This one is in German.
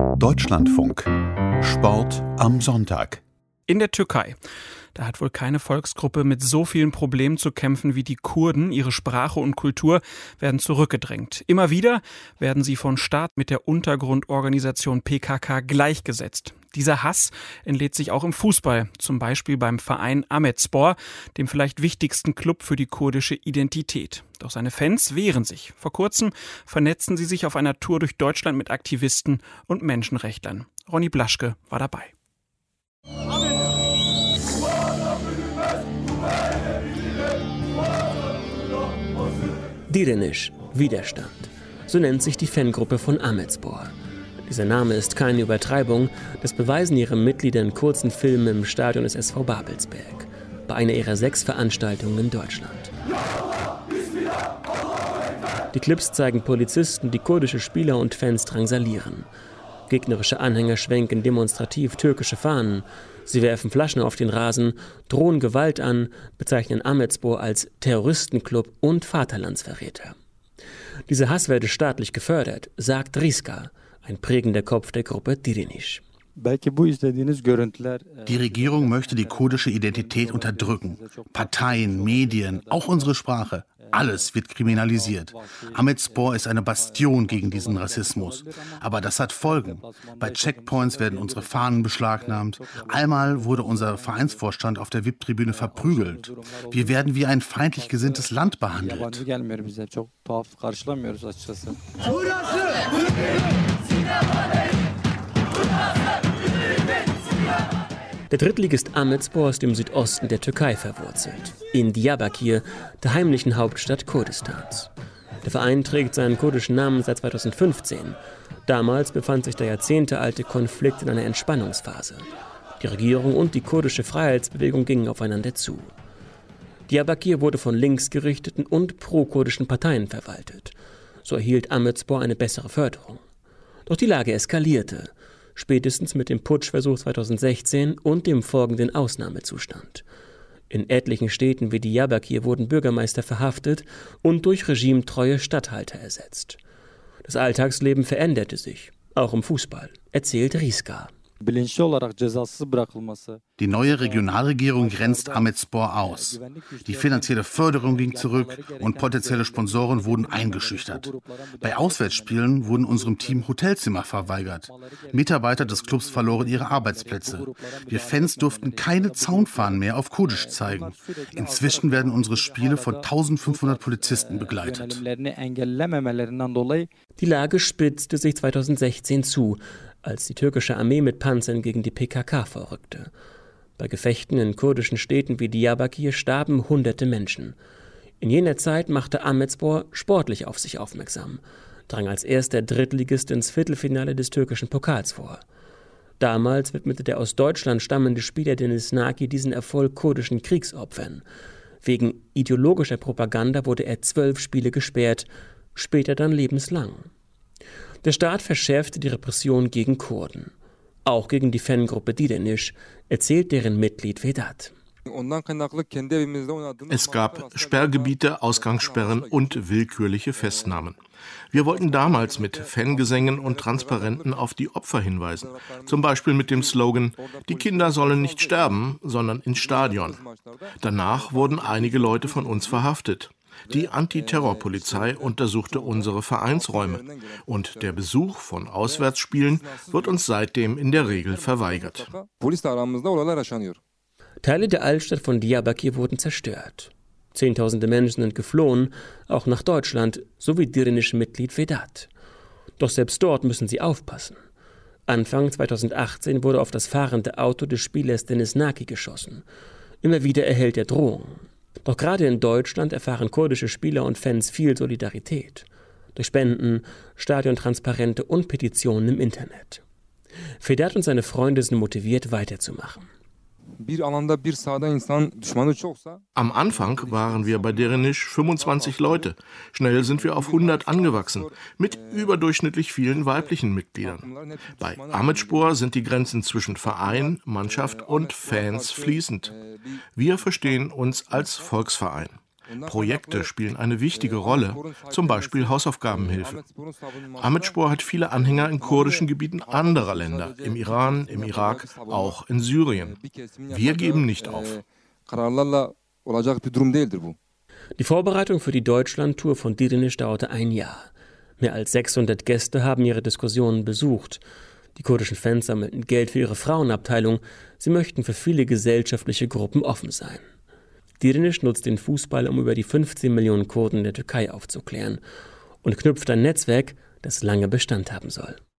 Deutschlandfunk. Sport am Sonntag. In der Türkei. Da hat wohl keine Volksgruppe mit so vielen Problemen zu kämpfen wie die Kurden. Ihre Sprache und Kultur werden zurückgedrängt. Immer wieder werden sie von Staat mit der Untergrundorganisation PKK gleichgesetzt. Dieser Hass entlädt sich auch im Fußball, zum Beispiel beim Verein Ahmetspor, dem vielleicht wichtigsten Club für die kurdische Identität. Doch seine Fans wehren sich. Vor kurzem vernetzen sie sich auf einer Tour durch Deutschland mit Aktivisten und Menschenrechtlern. Ronny Blaschke war dabei. Direniş, Widerstand. So nennt sich die Fangruppe von Ahmetspor. Dieser Name ist keine Übertreibung, das beweisen ihre Mitglieder in kurzen Filmen im Stadion des SV Babelsberg, bei einer ihrer 6 Veranstaltungen in Deutschland. Die Clips zeigen Polizisten, die kurdische Spieler und Fans drangsalieren. Gegnerische Anhänger schwenken demonstrativ türkische Fahnen. Sie werfen Flaschen auf den Rasen, drohen Gewalt an, bezeichnen Ahmetspor als Terroristenclub und Vaterlandsverräter. Dieser Hass werde staatlich gefördert, sagt Rizka, ein prägender Kopf der Gruppe Direniş. Die Regierung möchte die kurdische Identität unterdrücken. Parteien, Medien, auch unsere Sprache. Alles wird kriminalisiert. Ahmetspor ist eine Bastion gegen diesen Rassismus. Aber das hat Folgen. Bei Checkpoints werden unsere Fahnen beschlagnahmt. Einmal wurde unser Vereinsvorstand auf der VIP-Tribüne verprügelt. Wir werden wie ein feindlich gesinntes Land behandelt. Der Drittligist Ahmetspor ist im Südosten der Türkei verwurzelt, in Diyarbakir, der heimlichen Hauptstadt Kurdistans. Der Verein trägt seinen kurdischen Namen seit 2015. Damals befand sich der jahrzehntealte Konflikt in einer Entspannungsphase. Die Regierung und die kurdische Freiheitsbewegung gingen aufeinander zu. Diyarbakir wurde von linksgerichteten und pro-kurdischen Parteien verwaltet. So erhielt Ahmetspor eine bessere Förderung. Doch die Lage eskalierte. Spätestens mit dem Putschversuch 2016 und dem folgenden Ausnahmezustand. In etlichen Städten wie Diyarbakir wurden Bürgermeister verhaftet und durch regimetreue Statthalter ersetzt. Das Alltagsleben veränderte sich, auch im Fußball, erzählt Rizka. Die neue Regionalregierung grenzt Ahmetspor aus. Die finanzielle Förderung ging zurück und potenzielle Sponsoren wurden eingeschüchtert. Bei Auswärtsspielen wurden unserem Team Hotelzimmer verweigert. Mitarbeiter des Clubs verloren ihre Arbeitsplätze. Wir Fans durften keine Zaunfahnen mehr auf Kurdisch zeigen. Inzwischen werden unsere Spiele von 1500 Polizisten begleitet. Die Lage spitzte sich 2016 zu, als die türkische Armee mit Panzern gegen die PKK vorrückte. Bei Gefechten in kurdischen Städten wie Diyarbakir starben hunderte Menschen. In jener Zeit machte Ahmetspor sportlich auf sich aufmerksam, drang als erster Drittligist ins Viertelfinale des türkischen Pokals vor. Damals widmete der aus Deutschland stammende Spieler Deniz Naki diesen Erfolg kurdischen Kriegsopfern. Wegen ideologischer Propaganda wurde er 12 Spiele gesperrt, später dann lebenslang. Der Staat verschärfte die Repression gegen Kurden. Auch gegen die Fangruppe Direniş, erzählt deren Mitglied Vedat. Es gab Sperrgebiete, Ausgangssperren und willkürliche Festnahmen. Wir wollten damals mit Fangesängen und Transparenten auf die Opfer hinweisen. Zum Beispiel mit dem Slogan: Die Kinder sollen nicht sterben, sondern ins Stadion. Danach wurden einige Leute von uns verhaftet. Die Antiterrorpolizei untersuchte unsere Vereinsräume und der Besuch von Auswärtsspielen wird uns seitdem in der Regel verweigert. Teile der Altstadt von Diyarbakir wurden zerstört. Zehntausende Menschen sind geflohen, auch nach Deutschland, sowie Direniş-Mitglied Vedat. Doch selbst dort müssen sie aufpassen. Anfang 2018 wurde auf das fahrende Auto des Spielers Deniz Naki geschossen. Immer wieder erhält er Drohungen. Doch gerade in Deutschland erfahren kurdische Spieler und Fans viel Solidarität. Durch Spenden, Stadiontransparente und Petitionen im Internet. Vedat und seine Freunde sind motiviert, weiterzumachen. Am Anfang waren wir bei Direniş 25 Leute. Schnell sind wir auf 100 angewachsen, mit überdurchschnittlich vielen weiblichen Mitgliedern. Bei Ahmetspor sind die Grenzen zwischen Verein, Mannschaft und Fans fließend. Wir verstehen uns als Volksverein. Projekte spielen eine wichtige Rolle, zum Beispiel Hausaufgabenhilfe. Ahmetspor hat viele Anhänger in kurdischen Gebieten anderer Länder, im Iran, im Irak, auch in Syrien. Wir geben nicht auf. Die Vorbereitung für die Deutschlandtour von Direniş dauerte ein Jahr. Mehr als 600 Gäste haben ihre Diskussionen besucht. Die kurdischen Fans sammelten Geld für ihre Frauenabteilung. Sie möchten für viele gesellschaftliche Gruppen offen sein. Direniş nutzt den Fußball, um über die 15 Millionen Kurden in der Türkei aufzuklären und knüpft ein Netzwerk, das lange Bestand haben soll.